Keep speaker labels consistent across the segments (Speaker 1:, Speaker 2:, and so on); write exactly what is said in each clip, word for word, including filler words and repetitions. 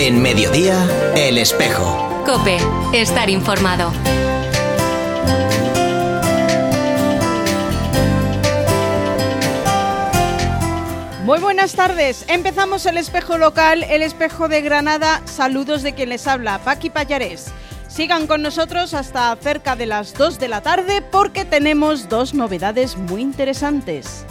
Speaker 1: En Mediodía, El Espejo.
Speaker 2: COPE, estar informado.
Speaker 3: Muy buenas tardes. Empezamos el espejo local, el espejo de Granada. Saludos de quien les habla, Paqui Pallarés. Sigan con nosotros hasta cerca de las dos de la tarde porque tenemos dos novedades muy interesantes.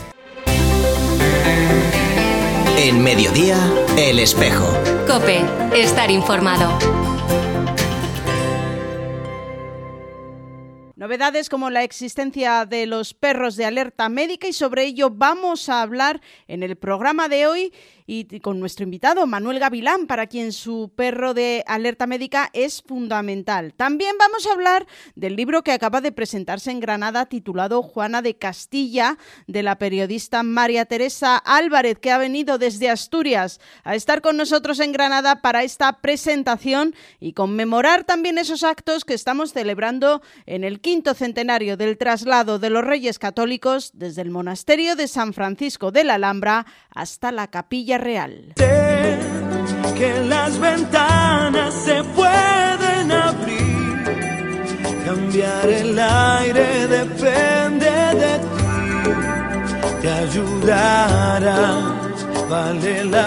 Speaker 1: En Mediodía, El Espejo.
Speaker 2: COPE, estar informado.
Speaker 3: Novedades como la existencia de los perros de alerta médica, y sobre ello vamos a hablar en el programa de hoy y con nuestro invitado Manuel Gavilán, para quien su perro de alerta médica es fundamental. También vamos a hablar del libro que acaba de presentarse en Granada titulado Juana de Castilla, de la periodista María Teresa Álvarez, que ha venido desde Asturias a estar con nosotros en Granada para esta presentación y conmemorar también esos actos que estamos celebrando en el quinto centenario del traslado de los Reyes Católicos desde el monasterio de San Francisco de la Alhambra hasta la Capilla Real.
Speaker 4: Sé que las ventanas se pueden abrir, cambiar el aire depende de ti, te ayudará, vale la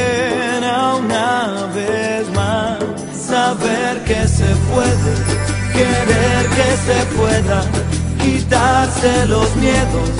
Speaker 4: pena una vez más saber que se puede, querer que se pueda, quitarse los miedos.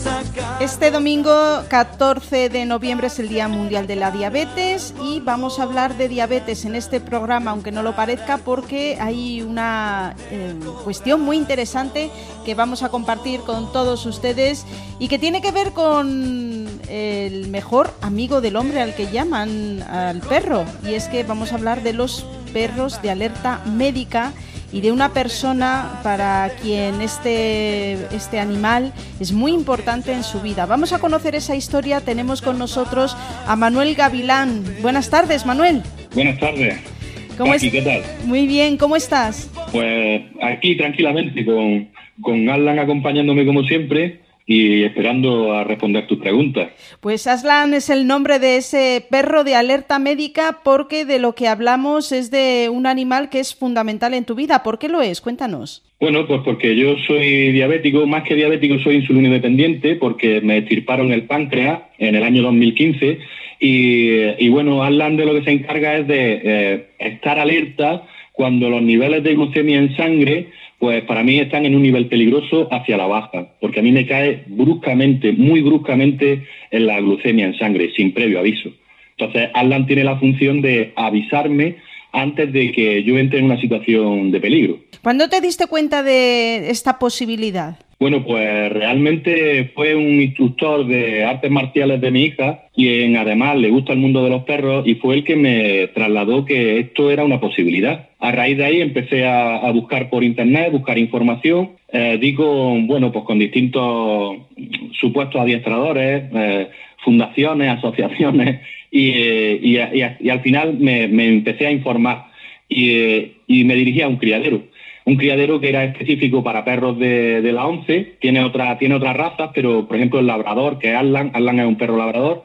Speaker 3: Este domingo catorce de noviembre es el Día Mundial de la Diabetes y vamos a hablar de diabetes en este programa, aunque no lo parezca, porque hay una eh, cuestión muy interesante que vamos a compartir con todos ustedes y que tiene que ver con el mejor amigo del hombre, al que llaman al perro, y es que vamos a hablar de los perros de alerta médica y de una persona para quien este, este animal es muy importante en su vida. Vamos a conocer esa historia. Tenemos con nosotros a Manuel Gavilán. Buenas tardes, Manuel.
Speaker 5: Buenas tardes.
Speaker 3: ¿Cómo
Speaker 5: Paqui,
Speaker 3: es?
Speaker 5: ¿Qué tal?
Speaker 3: Muy bien, ¿cómo estás?
Speaker 5: Pues aquí tranquilamente, con, con Aslan acompañándome como siempre y esperando a responder tus preguntas.
Speaker 3: Pues Aslan es el nombre de ese perro de alerta médica, porque de lo que hablamos es de un animal que es fundamental en tu vida. ¿Por qué lo es? Cuéntanos.
Speaker 5: Bueno, pues porque yo soy diabético, más que diabético soy insulino dependiente, porque me extirparon el páncreas en el año dos mil quince y, y bueno, Aslan de lo que se encarga es de eh, estar alerta cuando los niveles de glucemia en sangre, pues para mí están en un nivel peligroso hacia la baja, porque a mí me cae bruscamente, muy bruscamente en la glucemia en sangre, sin previo aviso. Entonces, Aslan tiene la función de avisarme antes de que yo entre en una situación de peligro.
Speaker 3: ¿Cuándo te diste cuenta de esta posibilidad?
Speaker 5: Bueno, pues realmente fue un instructor de artes marciales de mi hija, quien además le gusta el mundo de los perros, y fue el que me trasladó que esto era una posibilidad. A raíz de ahí empecé a, a buscar por internet, buscar información, eh, digo, bueno, pues con distintos supuestos adiestradores, eh, fundaciones, asociaciones, y, eh, y, y, y al final me, me empecé a informar y, eh, y me dirigí a un criadero. Un criadero que era específico para perros de, de la ONCE, tiene otra, tiene otras razas, pero por ejemplo el labrador, que es Aslan, Aslan es un perro labrador,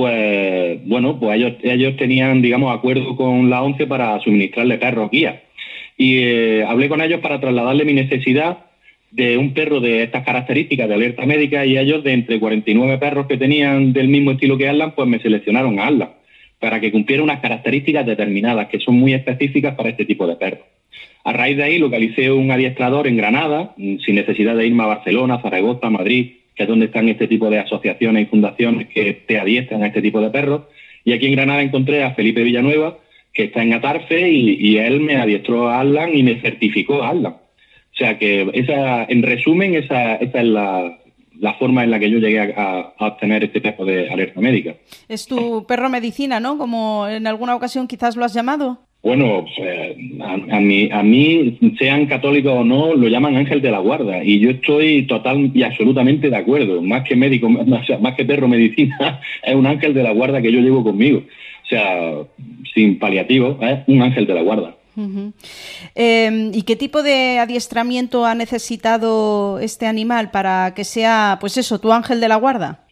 Speaker 5: pues bueno, pues ellos, ellos tenían, digamos, acuerdo con la ONCE para suministrarle perros guía. Y eh, hablé con ellos para trasladarle mi necesidad de un perro de estas características de alerta médica, y ellos, de entre cuarenta y nueve perros que tenían del mismo estilo que Aslan, pues me seleccionaron a Aslan para que cumpliera unas características determinadas que son muy específicas para este tipo de perros. A raíz de ahí localicé un adiestrador en Granada, sin necesidad de irme a Barcelona, Zaragoza, Madrid, que es donde están este tipo de asociaciones y fundaciones que te adiestran a este tipo de perros. Y aquí en Granada encontré a Felipe Villanueva, que está en Atarfe, y, y él me adiestró a Aslan y me certificó a Aslan. O sea que, esa, en resumen, esa, esa es la, la forma en la que yo llegué a, a obtener este tipo de alerta médica.
Speaker 3: Es tu perro medicina, ¿no? Como en alguna ocasión quizás lo has llamado.
Speaker 5: Bueno, pues, a, a, mí, a mí, sean católicos o no, lo llaman ángel de la guarda, y yo estoy total y absolutamente de acuerdo. Más que médico, más, más que perro medicina, es un ángel de la guarda que yo llevo conmigo. O sea, sin paliativos, es un ángel de la guarda.
Speaker 3: Uh-huh. Eh, ¿Y qué tipo de adiestramiento ha necesitado este animal para que sea, pues eso, tu ángel de la guarda?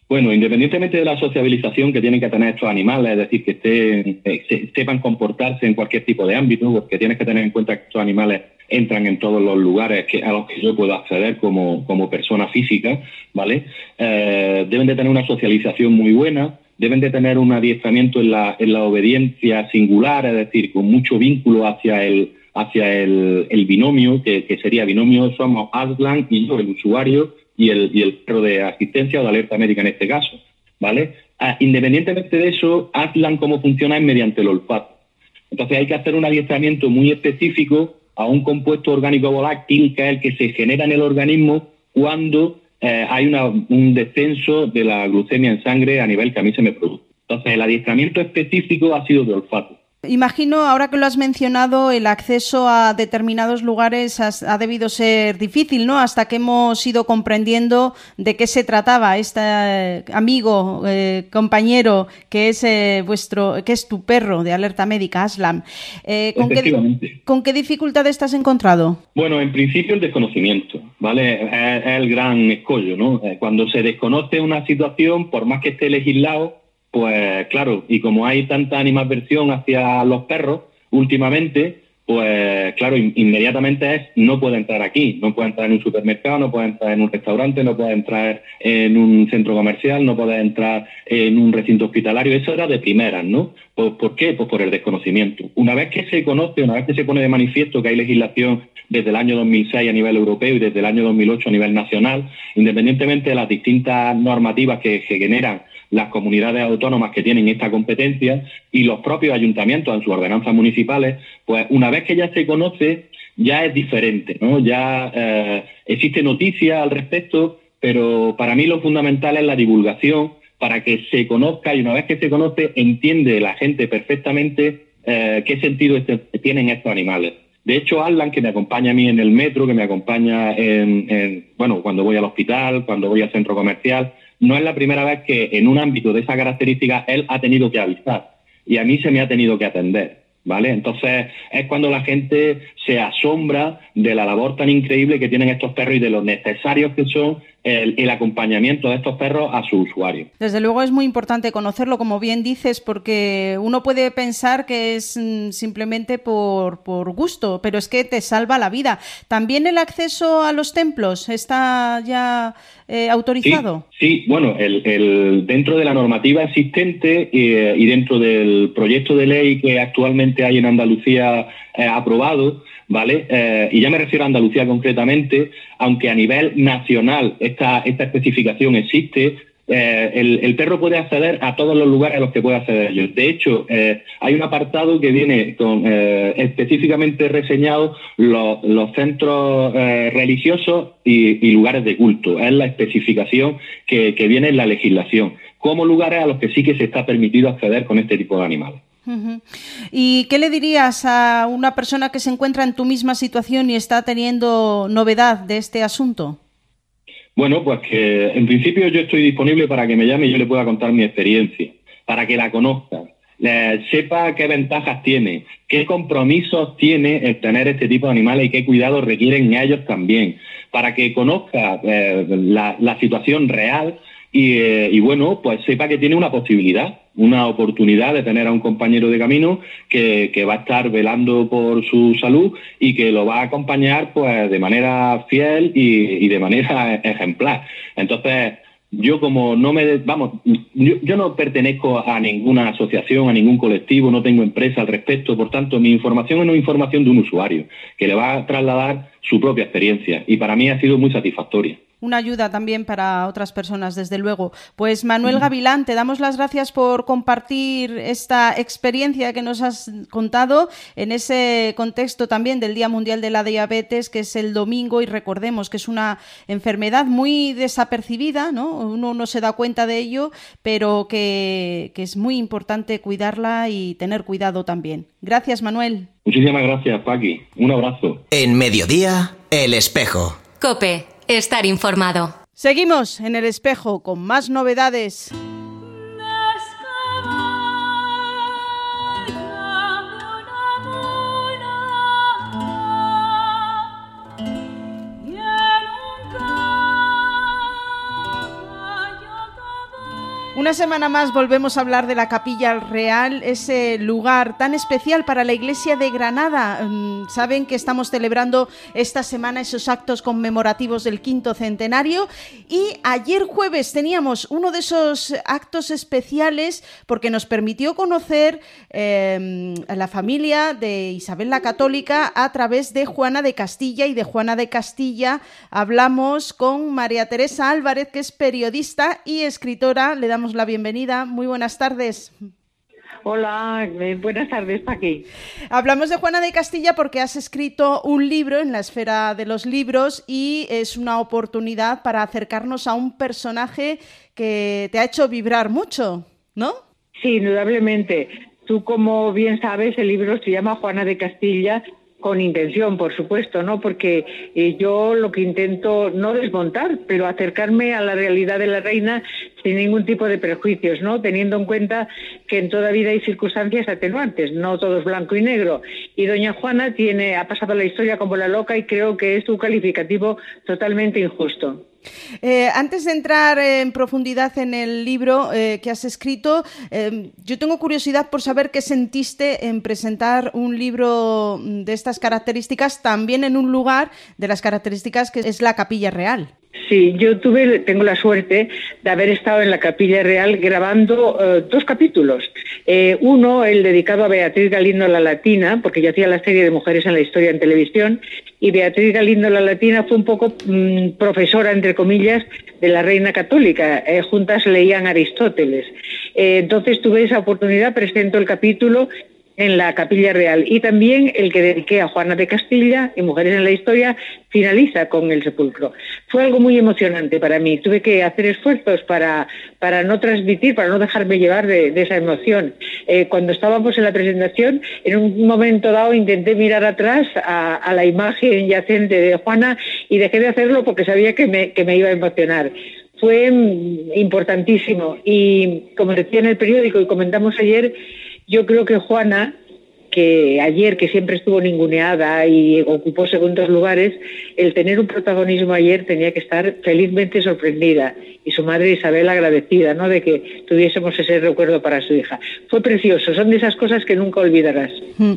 Speaker 5: Bueno, independientemente de la sociabilización que tienen que tener estos animales, es decir, que estén, eh, se, sepan comportarse en cualquier tipo de ámbito, porque tienes que tener en cuenta que estos animales entran en todos los lugares que, a los que yo puedo acceder como, como persona física, ¿vale? Eh, deben de tener una socialización muy buena, deben de tener un adiestramiento en la, en la obediencia singular, es decir, con mucho vínculo hacia el, hacia el, el binomio, que, que sería binomio, somos Aslan y yo, el usuario, y el, y el perro de asistencia o de alerta médica en este caso, ¿vale? Ah, independientemente de eso, Aslan cómo funciona es mediante el olfato. Entonces hay que hacer un adiestramiento muy específico a un compuesto orgánico volátil que es el que se genera en el organismo cuando eh, hay una, un descenso de la glucemia en sangre a nivel que a mí se me produce. Entonces el adiestramiento específico ha sido de olfato.
Speaker 3: Imagino, ahora que lo has mencionado, el acceso a determinados lugares ha, ha debido ser difícil, ¿no? Hasta que hemos ido comprendiendo de qué se trataba este eh, amigo, eh, compañero, que es eh, vuestro, que es tu perro de alerta médica, Aslan. Eh, ¿con, qué, ¿Con qué dificultades te has encontrado?
Speaker 5: Bueno, en principio el desconocimiento, ¿vale? Es, es el gran escollo, ¿no? Cuando se desconoce una situación, por más que esté legislado, pues claro, y como hay tanta animadversión hacia los perros últimamente, pues claro, inmediatamente es no puede entrar aquí, no puede entrar en un supermercado, no puede entrar en un restaurante, no puede entrar en un centro comercial, no puede entrar en un recinto hospitalario. Eso era de primeras, ¿no? ¿Por, ¿Por qué? Pues por el desconocimiento. Una vez que se conoce, una vez que se pone de manifiesto que hay legislación desde el año dos mil seis a nivel europeo y desde el año dos mil ocho a nivel nacional, independientemente de las distintas normativas que se generan las comunidades autónomas que tienen esta competencia y los propios ayuntamientos en sus ordenanzas municipales, pues una vez que ya se conoce, ya es diferente, ¿no? Ya eh, existe noticia al respecto, pero para mí lo fundamental es la divulgación para que se conozca, y una vez que se conoce, entiende la gente perfectamente eh, qué sentido este, tienen estos animales. De hecho, Aslan, que me acompaña a mí en el metro, que me acompaña en, en bueno, cuando voy al hospital, cuando voy al centro comercial, no es la primera vez que en un ámbito de esa característica él ha tenido que avisar y a mí se me ha tenido que atender, ¿vale? Entonces es cuando la gente se asombra de la labor tan increíble que tienen estos perros y de lo necesarios que son el, el acompañamiento de estos perros a su usuario.
Speaker 3: Desde luego es muy importante conocerlo, como bien dices, porque uno puede pensar que es mm, simplemente por, por gusto, pero es que te salva la vida. ¿También el acceso a los templos está ya eh, autorizado?
Speaker 5: Sí, sí, bueno, el, el, dentro de la normativa existente eh, y dentro del proyecto de ley que actualmente hay en Andalucía eh, aprobado, ¿vale? Eh, y ya me refiero a Andalucía concretamente, aunque a nivel nacional esta, esta especificación existe, eh, el, el perro puede acceder a todos los lugares a los que puede acceder ellos. De hecho, eh, hay un apartado que viene con eh, específicamente reseñados los, los centros eh, religiosos y, y lugares de culto. Es la especificación que, que viene en la legislación, como lugares a los que sí que se está permitido acceder con este tipo de animales.
Speaker 3: Uh-huh. ¿Y qué le dirías a una persona que se encuentra en tu misma situación y está teniendo novedad de este asunto?
Speaker 5: Bueno, pues que en principio yo estoy disponible para que me llame y yo le pueda contar mi experiencia, para que la conozca, eh, sepa qué ventajas tiene, qué compromisos tiene el tener este tipo de animales y qué cuidados requieren ellos también, para que conozca eh, la, la situación real y, eh, y bueno, pues sepa que tiene una posibilidad, una oportunidad de tener a un compañero de camino que, que va a estar velando por su salud y que lo va a acompañar pues de manera fiel y, y de manera ejemplar. Entonces, yo como no me... Vamos, yo, yo no pertenezco a ninguna asociación, a ningún colectivo, no tengo empresa al respecto, por tanto, mi información es una información de un usuario que le va a trasladar su propia experiencia y para mí ha sido muy satisfactoria.
Speaker 3: Una ayuda también para otras personas, desde luego. Pues Manuel Gavilán, te damos las gracias por compartir esta experiencia que nos has contado en ese contexto también del Día Mundial de la Diabetes, que es el domingo, y recordemos que es una enfermedad muy desapercibida, ¿no? Uno no se da cuenta de ello, pero que, que es muy importante cuidarla y tener cuidado también. Gracias, Manuel.
Speaker 5: Muchísimas gracias, Paqui. Un abrazo.
Speaker 1: En Mediodía, El Espejo.
Speaker 2: COPE. Estar informado.
Speaker 3: Seguimos en El Espejo con más novedades. Una semana más volvemos a hablar de la Capilla Real, ese lugar tan especial para la Iglesia de Granada. Saben que estamos celebrando esta semana esos actos conmemorativos del quinto centenario y ayer jueves teníamos uno de esos actos especiales porque nos permitió conocer eh, a la familia de Isabel la Católica a través de Juana de Castilla, y de Juana de Castilla hablamos con María Teresa Álvarez, que es periodista y escritora. Le damos la bienvenida. Muy buenas tardes.
Speaker 6: Hola, eh, buenas tardes, Paqui.
Speaker 3: Hablamos de Juana de Castilla porque has escrito un libro en la esfera de los libros y es una oportunidad para acercarnos a un personaje que te ha hecho vibrar mucho, ¿no?
Speaker 6: Sí, indudablemente. Tú, como bien sabes, el libro se llama Juana de Castilla, con intención, por supuesto, ¿no? Porque eh, yo lo que intento, no desmontar, pero acercarme a la realidad de la reina sin ningún tipo de prejuicios, ¿no? Teniendo en cuenta que en toda vida hay circunstancias atenuantes, no todo es blanco y negro. Y doña Juana tiene, ha pasado la historia como la loca y creo que es un calificativo totalmente injusto.
Speaker 3: Eh, antes de entrar en profundidad en el libro eh, que has escrito, eh, yo tengo curiosidad por saber qué sentiste en presentar un libro de estas características también en un lugar de las características que es la Capilla Real.
Speaker 6: Sí, yo tuve, tengo la suerte de haber estado en la Capilla Real grabando uh, dos capítulos. Eh, uno, el dedicado a Beatriz Galindo la Latina, porque yo hacía la serie de Mujeres en la Historia en televisión, y Beatriz Galindo la Latina fue un poco mmm, profesora, entre comillas, de la Reina Católica. Eh, juntas leían Aristóteles. Eh, entonces tuve esa oportunidad, presento el capítulo en la Capilla Real, y también el que dediqué a Juana de Castilla y Mujeres en la Historia finaliza con el sepulcro. Fue algo muy emocionante para mí. Tuve que hacer esfuerzos para, para no transmitir, para no dejarme llevar de, de esa emoción. Eh, cuando estábamos en la presentación, en un momento dado intenté mirar atrás a, a la imagen yacente de Juana y dejé de hacerlo porque sabía que me, que me iba a emocionar. Fue importantísimo y, como decía en el periódico y comentamos ayer, yo creo que Juana, que ayer, que siempre estuvo ninguneada y ocupó segundos lugares, el tener un protagonismo ayer tenía que estar felizmente sorprendida, y su madre Isabel agradecida, ¿no?, de que tuviésemos ese recuerdo para su hija. Fue precioso, son de esas cosas que nunca olvidarás.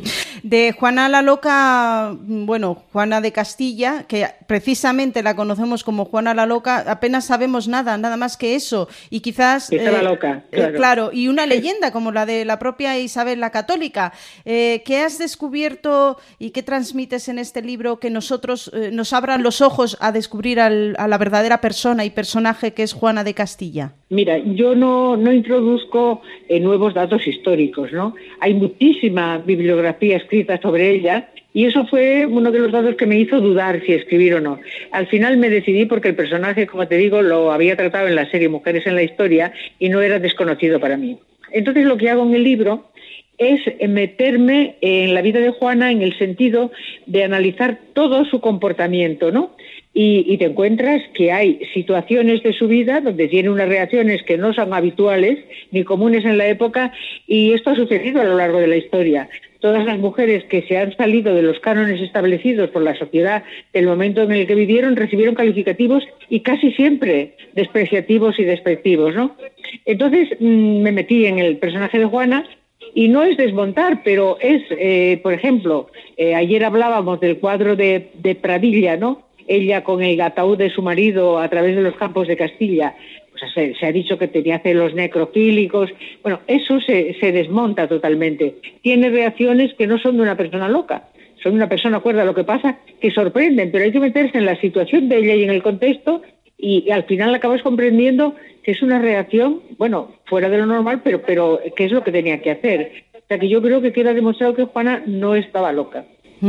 Speaker 3: De Juana la Loca, bueno, Juana de Castilla, que precisamente la conocemos como Juana la Loca, apenas sabemos nada, nada más que eso, y quizás...
Speaker 6: Estaba eh, loca, claro.
Speaker 3: Eh, claro, y una leyenda como la de la propia Isabel la Católica. Eh, ¿Qué has descubierto y qué transmites en este libro que nosotros eh, nos abran los ojos a descubrir al, a la verdadera persona y personaje que es Juana de Castilla?
Speaker 6: Mira, yo no, no introduzco eh, nuevos datos históricos, ¿no? Hay muchísima bibliografía escrita sobre ella y eso fue uno de los datos que me hizo dudar si escribir o no. Al final me decidí porque el personaje, como te digo, lo había tratado en la serie Mujeres en la Historia y no era desconocido para mí. Entonces lo que hago en el libro es meterme en la vida de Juana en el sentido de analizar todo su comportamiento, ¿no? Y, y te encuentras que hay situaciones de su vida donde tiene unas reacciones que no son habituales ni comunes en la época, y esto ha sucedido a lo largo de la historia. Todas las mujeres que se han salido de los cánones establecidos por la sociedad del momento en el que vivieron recibieron calificativos y casi siempre despreciativos y despectivos, ¿no? Entonces mmm, me metí en el personaje de Juana. Y no es desmontar, pero es, eh, por ejemplo, eh, ayer hablábamos del cuadro de, de Pradilla, ¿no? Ella con el ataúd de su marido a través de los campos de Castilla. Pues se, se ha dicho que tenía celos necrofílicos. Bueno, eso se, se desmonta totalmente. Tiene reacciones que no son de una persona loca. Son una persona cuerda. Lo que pasa que sorprenden, pero hay que meterse en la situación de ella y en el contexto, y, y al final acabas comprendiendo que es una reacción, bueno, fuera de lo normal, pero, pero ¿qué es lo que tenía que hacer? O sea, que yo creo que queda demostrado que Juana no estaba loca.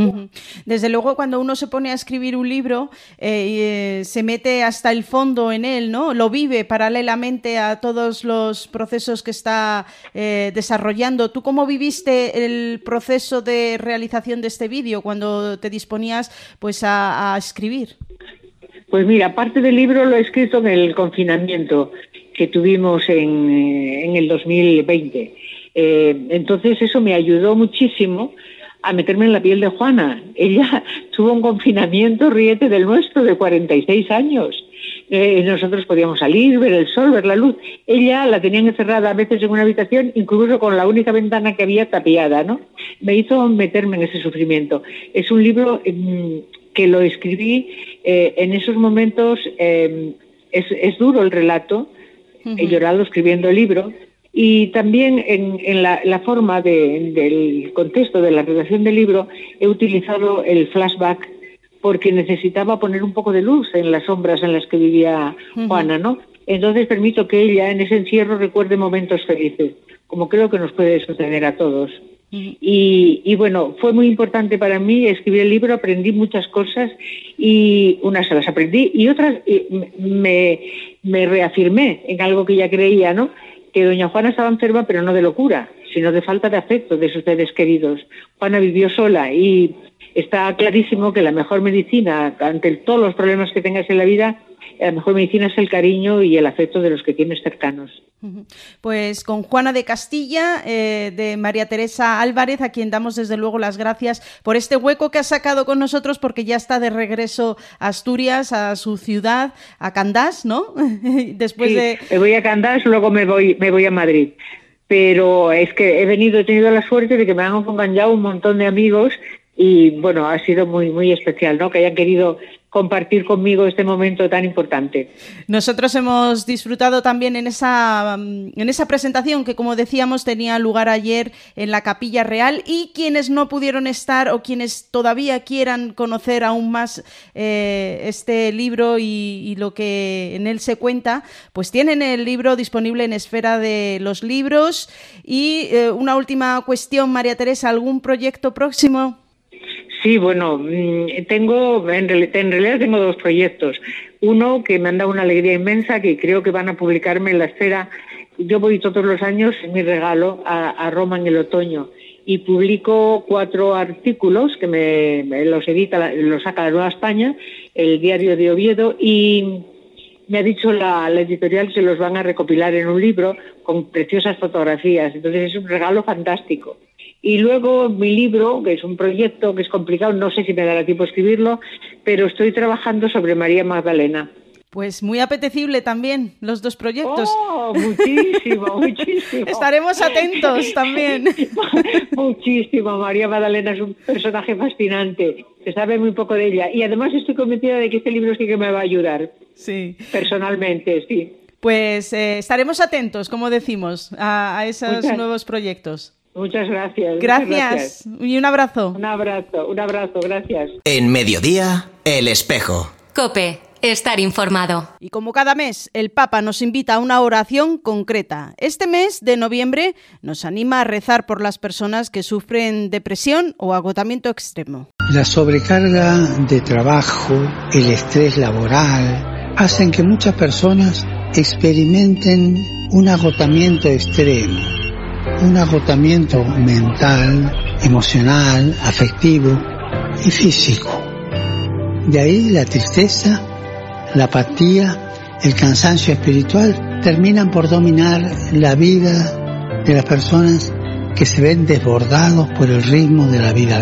Speaker 3: Desde luego, cuando uno se pone a escribir un libro, eh, se mete hasta el fondo en él, ¿no? Lo vive paralelamente a todos los procesos que está eh, desarrollando. ¿Tú cómo viviste el proceso de realización de este vídeo cuando te disponías, pues, a, a escribir?
Speaker 6: Pues mira, parte del libro lo he escrito en el confinamiento que tuvimos en, en el dos mil veinte. Eh, entonces eso me ayudó muchísimo a meterme en la piel de Juana. Ella tuvo un confinamiento, ríete del nuestro, de cuarenta y seis años. eh, nosotros podíamos salir, ver el sol, ver la luz. Ella la tenían encerrada a veces en una habitación, incluso con la única ventana que había tapiada, ¿no? Me hizo meterme en ese sufrimiento. Es un libro eh, que lo escribí eh, en esos momentos, eh, es, es duro el relato, uh-huh. He llorado escribiendo el libro, y también en, en la, la forma de, del contexto de la redacción del libro he utilizado el flashback porque necesitaba poner un poco de luz en las sombras en las que vivía Juana, ¿no? Entonces permito que ella en ese encierro recuerde momentos felices, como creo que nos puede suceder a todos. Uh-huh. Y, y bueno, fue muy importante para mí escribir el libro, aprendí muchas cosas y unas se las aprendí y otras me, me reafirmé en algo que ya creía, ¿no? Que doña Juana estaba enferma, pero no de locura, sino de falta de afecto de sus seres queridos. Juana vivió sola y está clarísimo que la mejor medicina ante todos los problemas que tengas en la vida, la mejor medicina es el cariño y el afecto de los que tienes cercanos.
Speaker 3: Pues con Juana de Castilla, eh, de María Teresa Álvarez, a quien damos desde luego las gracias por este hueco que ha sacado con nosotros, porque ya está de regreso a Asturias, a su ciudad, a Candás, ¿no? Después
Speaker 6: sí,
Speaker 3: de...
Speaker 6: me voy a Candás, luego me voy, me voy a Madrid. Pero es que he venido, he tenido la suerte de que me han acompañado un montón de amigos y bueno, ha sido muy, muy especial, ¿no? Que hayan querido compartir conmigo este momento tan importante.
Speaker 3: Nosotros hemos disfrutado también en esa, en esa presentación que, como decíamos, tenía lugar ayer en la Capilla Real, y quienes no pudieron estar o quienes todavía quieran conocer aún más eh, este libro y, y lo que en él se cuenta, pues tienen el libro disponible en Esfera de los Libros. Y eh, una última cuestión, María Teresa, ¿algún proyecto próximo?
Speaker 6: Sí, bueno, tengo, en realidad, en realidad tengo dos proyectos. Uno que me han dado una alegría inmensa, que creo que van a publicarme en la Esfera. Yo voy todos los años, en mi regalo, a, a Roma en el otoño y publico cuatro artículos que me, me los edita, los saca la Nueva España, el Diario de Oviedo, y me ha dicho la, la editorial que los van a recopilar en un libro con preciosas fotografías. Entonces es un regalo fantástico. Y luego mi libro, que es un proyecto que es complicado, no sé si me dará tiempo a escribirlo, pero estoy trabajando sobre María Magdalena.
Speaker 3: Pues muy apetecible también los dos proyectos.
Speaker 6: ¡Oh, muchísimo, muchísimo!
Speaker 3: Estaremos atentos también.
Speaker 6: Muchísimo. María Magdalena es un personaje fascinante. Se sabe muy poco de ella. Y además estoy convencida de que este libro sí que me va a ayudar. Sí. Personalmente, sí.
Speaker 3: Pues eh, estaremos atentos, como decimos, a, a esos Muchas... nuevos proyectos.
Speaker 6: Muchas gracias.
Speaker 3: Gracias.
Speaker 6: Muchas gracias.
Speaker 3: Y un abrazo.
Speaker 6: Un abrazo, un abrazo, gracias.
Speaker 1: En Mediodía, El Espejo.
Speaker 2: COPE, estar informado.
Speaker 3: Y como cada mes, el Papa nos invita a una oración concreta. Este mes de noviembre nos anima a rezar por las personas que sufren depresión o agotamiento extremo.
Speaker 7: La sobrecarga de trabajo, el estrés laboral, hacen que muchas personas experimenten un agotamiento extremo. Un agotamiento mental, emocional, afectivo y físico. De ahí la tristeza, la apatía, el cansancio espiritual terminan por dominar la vida de las personas que se ven desbordados por el ritmo de la vida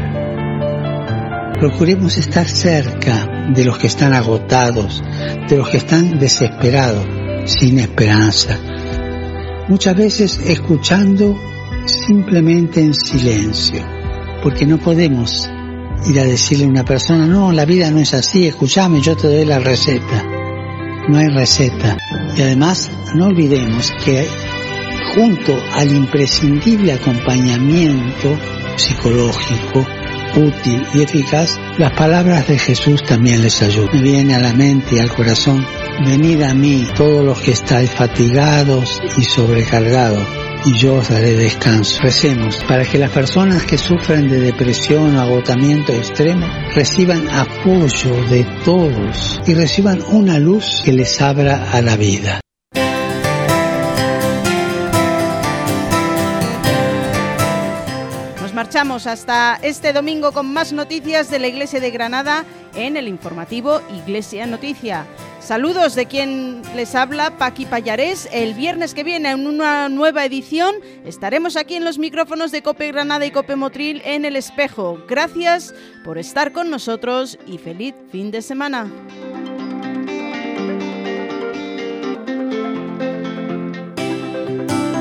Speaker 7: actual. Procuremos estar cerca de los que están agotados, de los que están desesperados, sin esperanza. Muchas veces escuchando simplemente en silencio, porque no podemos ir a decirle a una persona, no, la vida no es así, escúchame, yo te doy la receta. No hay receta. Y además, no olvidemos que junto al imprescindible acompañamiento psicológico, útil y eficaz, las palabras de Jesús también les ayudan. Me viene a la mente y al corazón: venid a mí todos los que estáis fatigados y sobrecargados, y yo os daré descanso. Recemos para que las personas que sufren de depresión o agotamiento extremo reciban apoyo de todos y reciban una luz que les abra a la vida.
Speaker 3: Marchamos hasta este domingo con más noticias de la Iglesia de Granada en el informativo Iglesia Noticia. Saludos de quien les habla, Paqui Pallarés. El viernes que viene, en una nueva edición, estaremos aquí en los micrófonos de COPE Granada y COPE Motril en El Espejo. Gracias por estar con nosotros y feliz fin de semana.